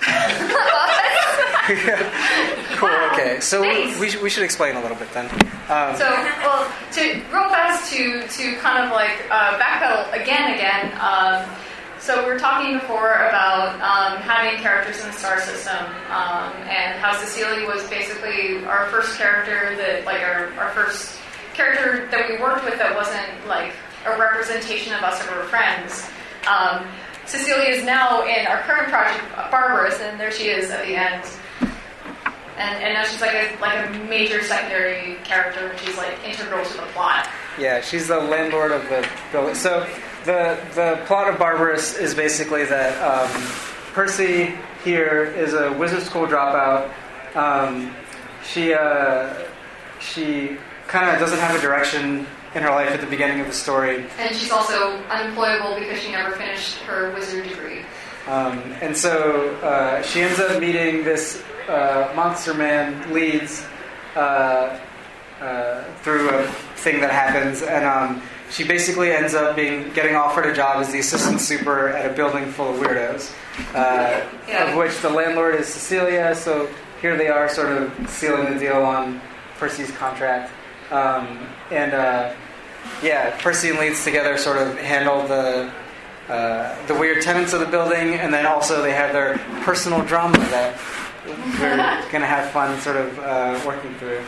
Cool. Wow. Okay. So Thanks. we we should explain a little bit then. Um, So, well, to real fast to to kind of like uh, backpedal again, again. Um, so we were talking before about um, having characters in the star system, um, and how Cecilia was basically our first character that, like, our our first character that we worked with that wasn't like a representation of us or our friends. Um, Cecilia is now in our current project, Barbarous, and there she is at the end. And, and now she's like a like a major secondary character. She's like integral to the plot. Yeah, she's the landlord of the building. So the the plot of Barbarous is basically that um, Percy here is a wizard school dropout Um, she uh, she kind of doesn't have a direction in her life at the beginning of the story. And she's also unemployable because she never finished her wizard degree. Um, and so uh, she ends up meeting this uh, monster man, Leeds, uh, uh, through a thing that happens, and um, she basically ends up being getting offered a job as the assistant super at a building full of weirdos, uh, yeah. of which the landlord is Cecilia. So here they are, sort of sealing the deal on Percy's contract. Um, and uh, yeah, Percy and Leeds together sort of handle the uh, the weird tenants of the building, and then also they have their personal drama that we're going to have fun sort of uh, working through.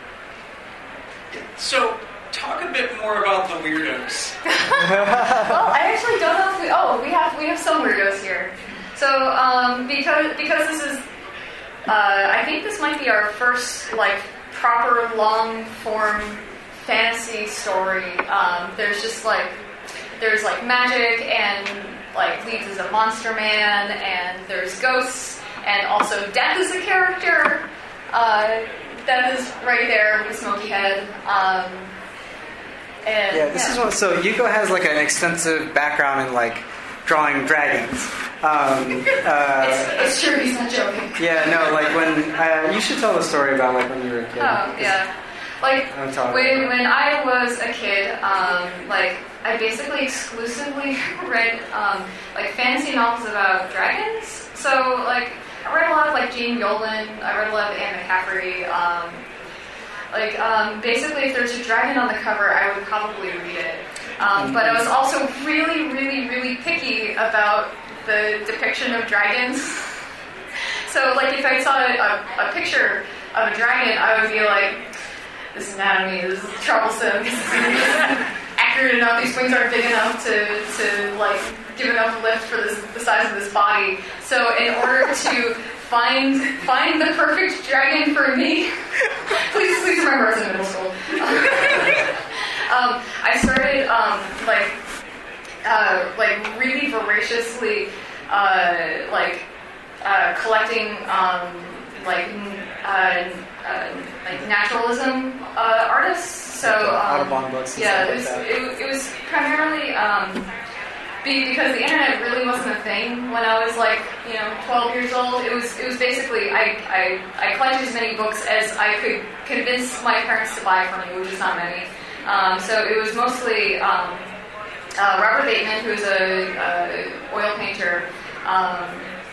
So, talk a bit more about the weirdos. Well, I actually don't know if we... Oh, we have we have some weirdos here. So, um, because because this is... Uh, I think this might be our first, like, proper long-form fantasy story. Um, there's just, like... There's, like, magic, and, like, Leeds is a monster man, and there's ghosts, and also Death is a character. Uh, Death is right there with a smoky head. Um, and, yeah, this yeah. is what... So, Yuko has, like, an extensive background in, like, drawing dragons. Um, uh, it's, it's true, he's not joking. Yeah, no, like, when... Uh, you should tell the story about, like, when you were a kid. Oh, yeah. Like, when, when I was a kid, um, like... I basically exclusively read, um, like, fantasy novels about dragons. So, like, I read a lot of, like, Jane Yolen. I read a lot of Anne McCaffrey. Um, like, um, basically, if there's a dragon on the cover, I would probably read it. Um, but I was also really, really, really picky about the depiction of dragons. So, like, if I saw a, a picture of a dragon, I would be like, this anatomy is troublesome. Accurate enough, these wings aren't big enough to, to like, give enough lift for this, the size of this body. So in order to find find the perfect dragon for me, please please remember I was in middle school. um, I started um, like uh, like really voraciously uh, like uh, collecting um, like uh, uh, like naturalism uh, artists. So um, Audubon books and yeah, stuff it was, like that. it, it was primarily um, be, because the internet really wasn't a thing when I was like, you know, twelve years old. It was it was basically I, I, I collected as many books as I could convince my parents to buy for me, which is not many. Um, so it was mostly um, uh, Robert Bateman, who's a, a oil painter, um,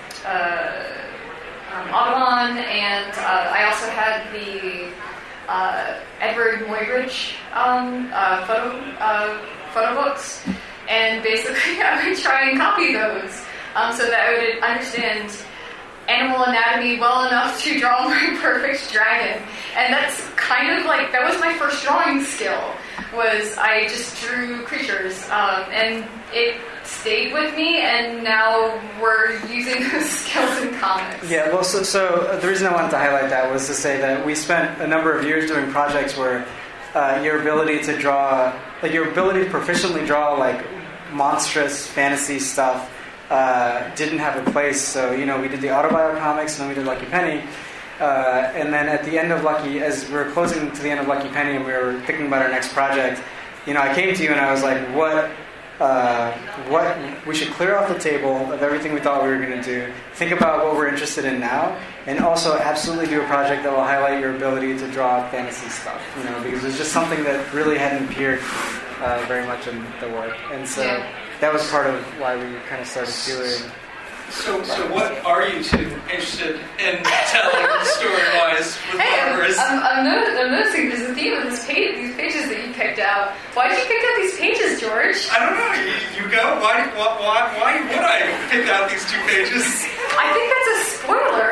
uh, um, Audubon, and uh, I also had the Uh, Edward Muybridge um, uh, photo uh, photo books, and basically I would try and copy those um, so that I would understand animal anatomy well enough to draw my perfect dragon. And that's kind of like, that was my first drawing skill, was I just drew creatures, um, and it stayed with me, and now we're using those skills in comics. Yeah, well, so, so the reason I wanted to highlight that was to say that we spent a number of years doing projects where uh, your ability to draw, like your ability to proficiently draw, like, monstrous fantasy stuff uh, didn't have a place. So, you know, we did the Autobio comics, and then we did Lucky Penny. Uh, and then at the end of Lucky, as we were closing to the end of Lucky Penny and we were thinking about our next project, you know, I came to you and I was like, what... Uh, what we should clear off the table of everything we thought we were going to do, think about what we're interested in now, and also absolutely do a project that will highlight your ability to draw fantasy stuff, you know, because it's just something that really hadn't appeared uh, very much in the work. And so yeah. that was part of why we kind of started doing. So, so what are you two interested in telling story-wise with Hey, I'm, Barbarous? I'm, I'm, no- I'm noticing there's a theme of this page, these pages that you picked out. Why did you pick out these pages, George? I don't know. You, you go. Why, why? Why? Why would I pick out these two pages? I think that's a spoiler.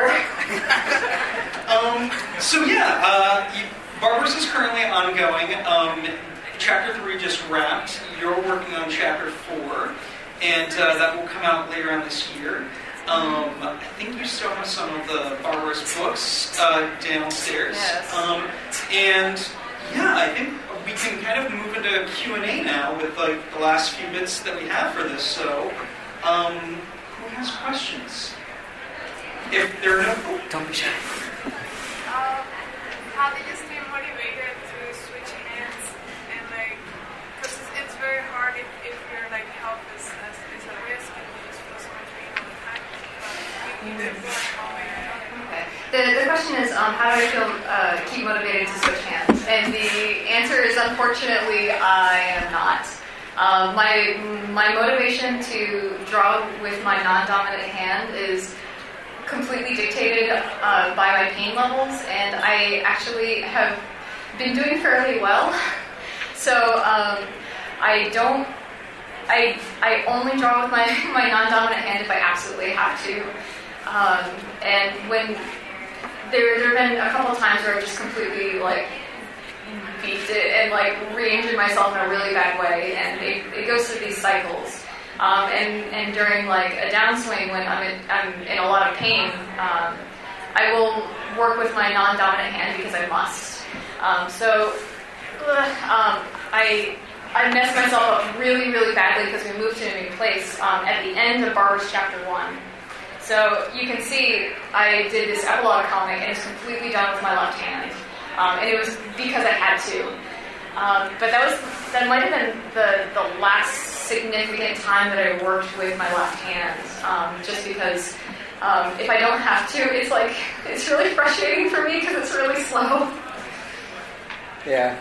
um. So yeah, uh, you, Barbarous is currently ongoing. Um, chapter three just wrapped. You're working on chapter four. And uh, that will come out later on this year. Um, I think you still have some of the Barbarous books uh, downstairs. Yes. Um, and yeah, I think we can kind of move into Q and A now with like the last few bits that we have for this. So, um, who has questions? If there are no, Don't be shy. um, how do I feel uh, keep motivated to switch hands? And the answer is, unfortunately, I am not. Um, my my motivation to draw with my non-dominant hand is completely dictated uh, by my pain levels, and I actually have been doing fairly well. So um, I don't. I I only draw with my, my non-dominant hand if I absolutely have to. Um, and when there there have been a couple of times where I've just completely like beefed it and like re-injured myself in a really bad way, and it, it goes through these cycles. Um, and, and during like a downswing when I'm in, I'm in a lot of pain, um, I will work with my non-dominant hand because I must. Um, so ugh, um, I I messed myself up really, really badly because we moved to a new place um, at the end of Barber's Chapter one. So you can see I did this epilogue comic and it's completely done with my left hand. Um, and it was because I had to. Um, but that was that might have been the, the last significant time that I worked with my left hand. Um, just because um, if I don't have to, it's like it's really frustrating for me because it's really slow. Yeah.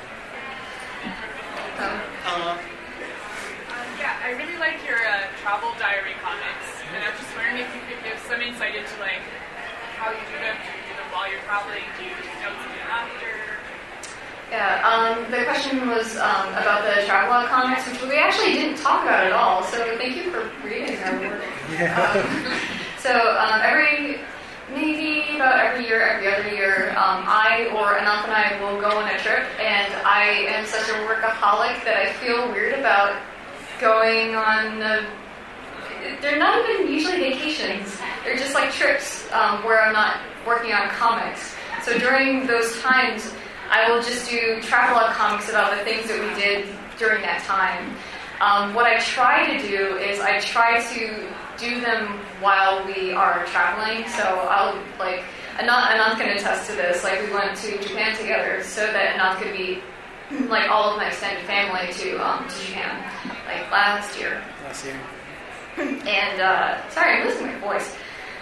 Um, Uh, Um, yeah, I really like your uh, travel diary comics, and I'm just wondering if you could give some insight into like how you do them. Do you do them while you're traveling? Do you take notes of it after? Yeah, um, the question was um, about the Travelogue comics, which we actually didn't talk about at all, so thank you for reading our work. Yeah. Um, so um, every, maybe about every year, every other year, um, I or Ananth and I will go on a trip, and I am such a workaholic that I feel weird about going on a, they're not even usually vacations, they're just like trips um, where I'm not working on comics. So during those times, I will just do travelogue comics about the things that we did during that time. Um, what I try to do is I try to do them while we are traveling. So I'll like Ananth, Ananth can attest to this. Like we went to Japan together, so that Ananth could be like all of my extended family to um, to Japan, like last year. Last year. And uh, sorry, I'm losing my voice.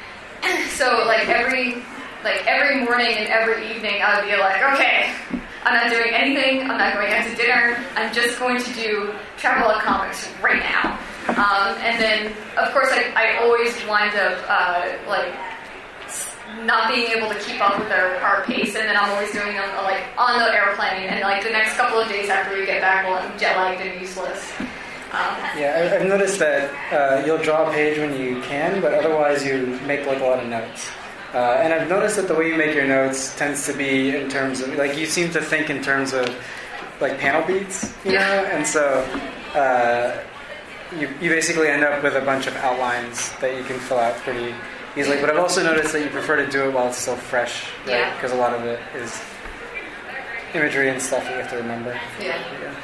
So like every. Like every morning and every evening, I would be like, okay, I'm not doing anything. I'm not going out to dinner. I'm just going to do travelogue comics right now. Um, and then, of course, I, I always wind up uh, like not being able to keep up with our, our pace, and then I'm always doing them like on the airplane. And like the next couple of days after we get back, well, I'm jet lagged and useless. Um, Yeah, I- I've noticed that uh, you'll draw a page when you can, but otherwise you make like a lot of notes. Uh, and I've noticed that the way you make your notes tends to be in terms of, like, you seem to think in terms of, like, panel beats, you Yeah. know? And so uh, you, you basically end up with a bunch of outlines that you can fill out pretty easily. But I've also noticed that you prefer to do it while it's still fresh, right? Yeah. Because a lot of it is imagery and stuff that you have to remember. yeah. Yeah.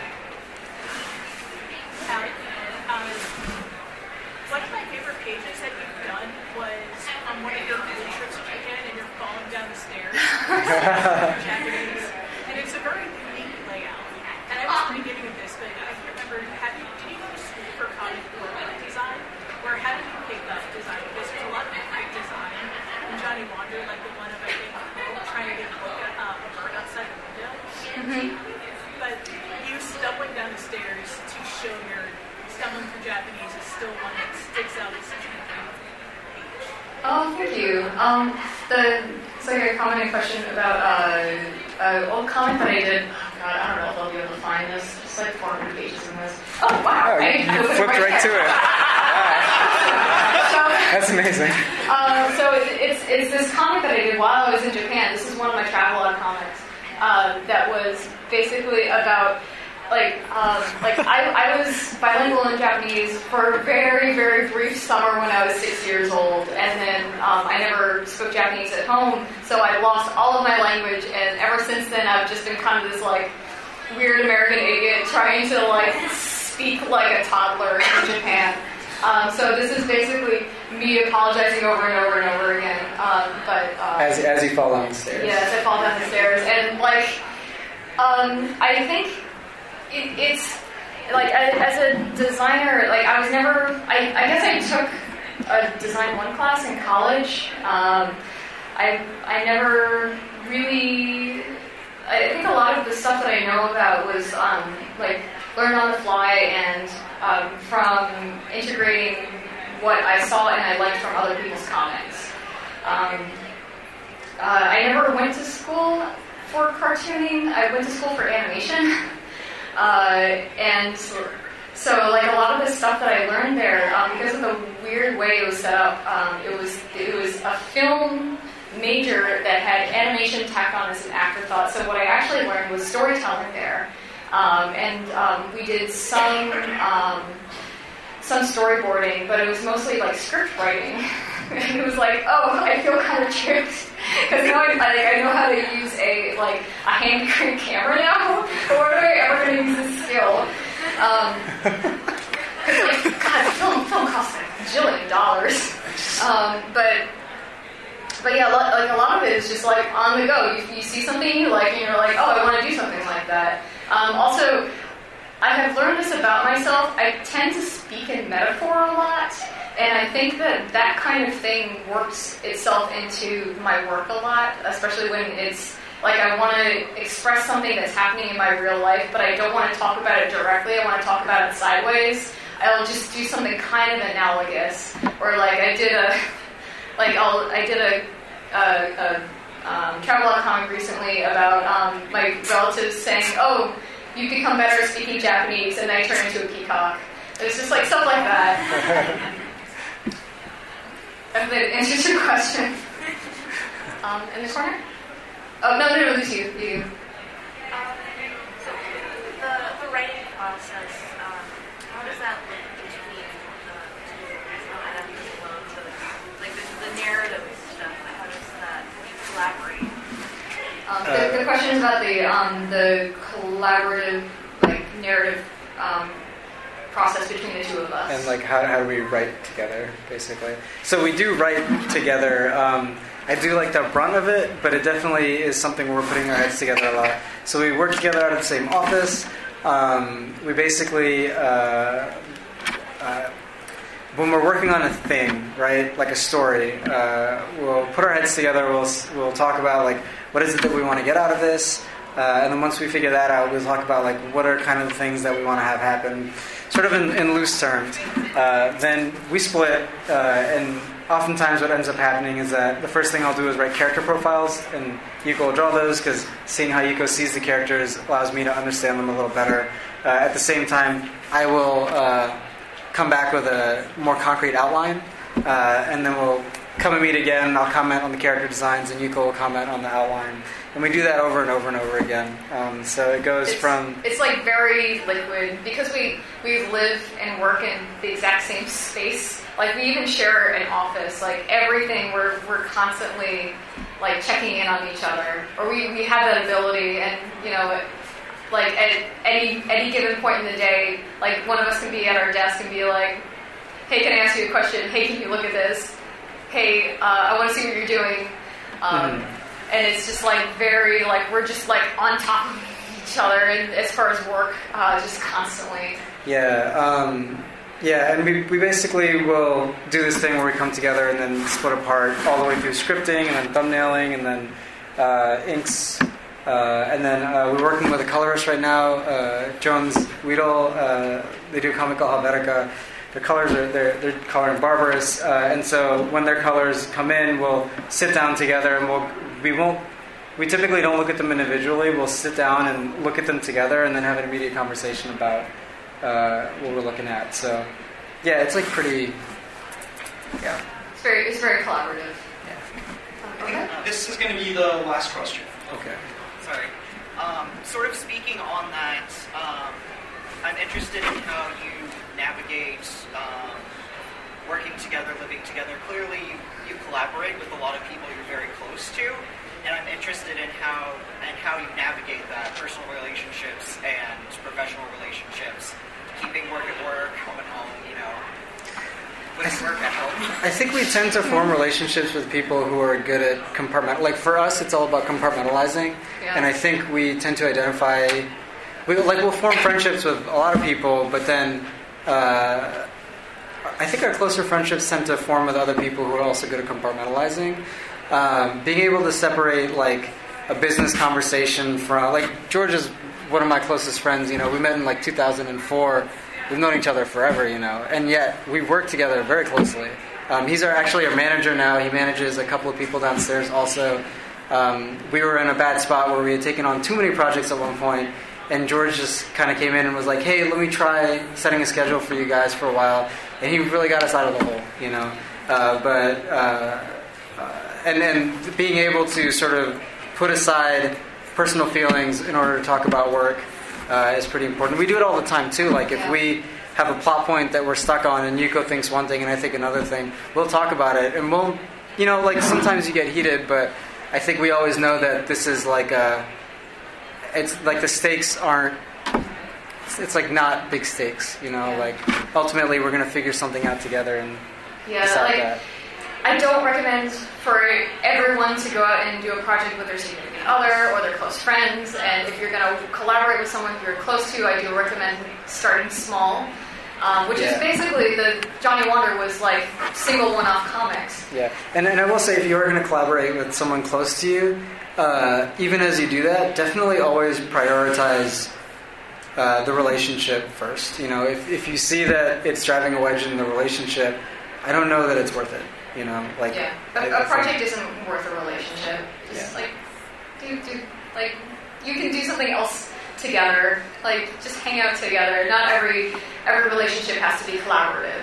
Alec, um, one of my favorite pages that you've done was on one of your field trips to Japan, and you're falling down the stairs. Japanese, and it's a very unique layout. And I was pretty of this, but I can't remember. Have you, did you go to school for comic book design, or how did you pick up design? Because there's a lot of great design. And Johnny Wander, like the one of I think trying to get a look at uh, a bird outside the window. Mm-hmm. But you stumbling down the stairs to show your stumbling through Japanese is still one that sticks out as such a great page. Oh, thank you. Um, the so your commenting question about uh, uh, old comic that I did. Oh God, I don't know if I'll be able to find this. It's like four hundred pages in this. Oh wow! Oh, you, I, you I was flipped right to there. it. So, That's amazing. um, so it, it's it's this comic that I did while I was in Japan. This is one of my travelogue comics uh, that was basically about. Like, um, like I, I was bilingual in Japanese for a very, very brief summer when I was six years old, and then um, I never spoke Japanese at home, so I lost all of my language, and ever since then I've just been kind of this, like, weird American idiot trying to, like, speak like a toddler in Japan. Um, so this is basically me apologizing over and over and over again, um, but... Uh, As, as you fall down the stairs. Yes, I fall down the stairs, and, like, um, I think... It, it's like as a designer, like I was never. I, I guess I took a design one class in college. Um, I I never really. I think a lot of the stuff that I know about was um, like learned on the fly and um, from integrating what I saw and I liked from other people's comics. Um, uh, I never went to school for cartooning. I went to school for animation, uh, and so like a lot of the stuff that I learned there, um, because of the weird way it was set up, um, it was it was a film major that had animation tacked on as an afterthought. So what I actually learned was storytelling there, um, and um, we did some um, some storyboarding, but it was mostly like script writing. And it was like, oh, I feel kind of tricked because now I, like, I know how to use a like a hand crank camera now. But where am I ever going to use this skill? Because um, like God, film film costs like a jillion dollars, um, but. But yeah, like a lot of it is just like on the go. You, you see something you like, and you're like, oh, I want to do something like that. Um, also, I have learned this about myself. I tend to speak in metaphor a lot, and I think that that kind of thing works itself into my work a lot, especially when it's like I want to express something that's happening in my real life, but I don't want to talk about it directly. I want to talk about it sideways. I'll just do something kind of analogous, or like I did a. Like I'll, I did a, a, a um, travelogue comic recently about um, my relatives saying, "Oh, you've become better at speaking Japanese," and then I turned into a peacock. It was just like stuff like that. If that answers your question. Um, in the corner? Oh no, no, no, this you, you. Um, so the the writing process, um, how does that look between the two? I don't know, the, like the, the narrative stuff. How does that collaborate? Um, the, the question is about the um, the collaborative like narrative um, process between the two of us. And like how how do we write together, basically? So we do write together. Um, I do like the brunt of it, but it definitely is something where we're putting our heads together a lot. So we work together out of the same office. Um, we basically, uh, uh, when we're working on a thing, right, like a story, uh, we'll put our heads together. We'll we'll talk about like what is it that we want to get out of this, uh, and then once we figure that out, we'll talk about like what are kind of the things that we want to have happen, sort of in, in loose terms. Uh, then we split, uh, and oftentimes what ends up happening is that the first thing I'll do is write character profiles, and Yuko will draw those because seeing how Yuko sees the characters allows me to understand them a little better. Uh, at the same time, I will uh, come back with a more concrete outline, uh, and then we'll come and meet again. I'll comment on the character designs, and Yuko will comment on the outline. And we do that over and over and over again. Um, so it goes it's, from... It's like very liquid because we, we live and work in the exact same space. Like we even share an office. Like everything, we're we're constantly like checking in on each other. Or we, we have that ability, and you know, like at any any given point in the day, like one of us can be at our desk and be like, "Hey, can I ask you a question? Hey, can you look at this? Hey, uh, I want to see what you're doing." Um, mm-hmm. And it's just like very like we're just like on top of each other, and as far as work, uh, just constantly. Yeah. Um, Yeah, and we we basically will do this thing where we come together and then split apart all the way through scripting and then thumbnailing and then uh, inks. Uh, and then uh, we're working with a colorist right now, uh, Jones Weedle. Uh, they do a comic called Helvetica. Their colors are they're, they're coloring Barbarous. Uh, and so when their colors come in, we'll sit down together and we'll we won't we typically don't look at them individually. We'll sit down and look at them together and then have an immediate conversation about Uh, what we're looking at. So, yeah, it's like pretty. Yeah. It's very, it's very collaborative. Yeah. I think this is going to be the last question. Okay. Sorry. Um, sort of speaking on that, um, I'm interested in how you navigate um, working together, living together. Clearly, you, you collaborate with a lot of people you're very close to, and I'm interested in how and how you navigate that, personal relationships and professional relationships. Keeping work at work, home at home, you know, putting work at home. I think we tend to form relationships with people who are good at compartment. Like for us, it's all about compartmentalizing, yeah. And I think we tend to identify. We like we'll form friendships with a lot of people, but then uh, I think our closer friendships tend to form with other people who are also good at compartmentalizing. um, being able to separate like a business conversation from like George is one of my closest friends. You know, we met in like two thousand four. We've known each other forever, you know, and yet we work together very closely. Um, he's our, actually our manager now. He manages a couple of people downstairs also. Um, we were in a bad spot where we had taken on too many projects at one point, and George just kind of came in and was like, hey, let me try setting a schedule for you guys for a while. And he really got us out of the hole, you know. Uh, but, uh, uh, and then being able to sort of put aside personal feelings in order to talk about work uh, is pretty important. We do it all the time, too. Like, if we have a plot point that we're stuck on and Yuko thinks one thing and I think another thing, we'll talk about it. And we'll, you know, like, sometimes you get heated, but I think we always know that this is like a, it's like the stakes aren't, it's, it's like not big stakes, you know, Yeah. like, ultimately we're going to figure something out together and Yeah, decide like, that. I don't recommend for everyone to go out and do a project with their significant other or their close friends. And if you're going to collaborate with someone who you're close to, I do recommend starting small, um, which Yeah. is basically the Johnny Wander was like single one-off comics. Yeah, and and I will say, if you are going to collaborate with someone close to you, uh, even as you do that, definitely always prioritize uh, the relationship first. You know, if if you see that it's driving a wedge in the relationship, I don't know that it's worth it. You know, like Yeah, I- a, I a project think- isn't worth a relationship. Just Yeah. like do do like you can do something else together. Like just hang out together. Not every every relationship has to be collaborative.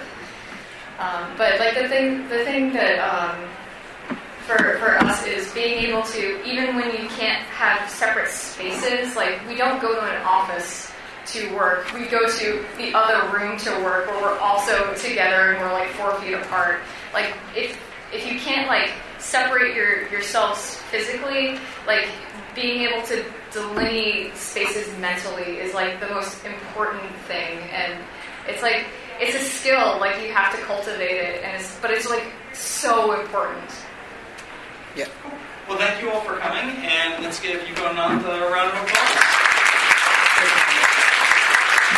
Um, but like the thing the thing that um, for for us is being able to, even when you can't have separate spaces. Like we don't go to an office to work. We go to the other room to work where we're also together and we're like four feet apart. Like if if you can't like separate your yourselves physically, like being able to delineate spaces mentally is like the most important thing. And it's like it's a skill, like you have to cultivate it, and it's but it's like so important. Yeah. Well, thank you all for coming, and let's give you another round of applause.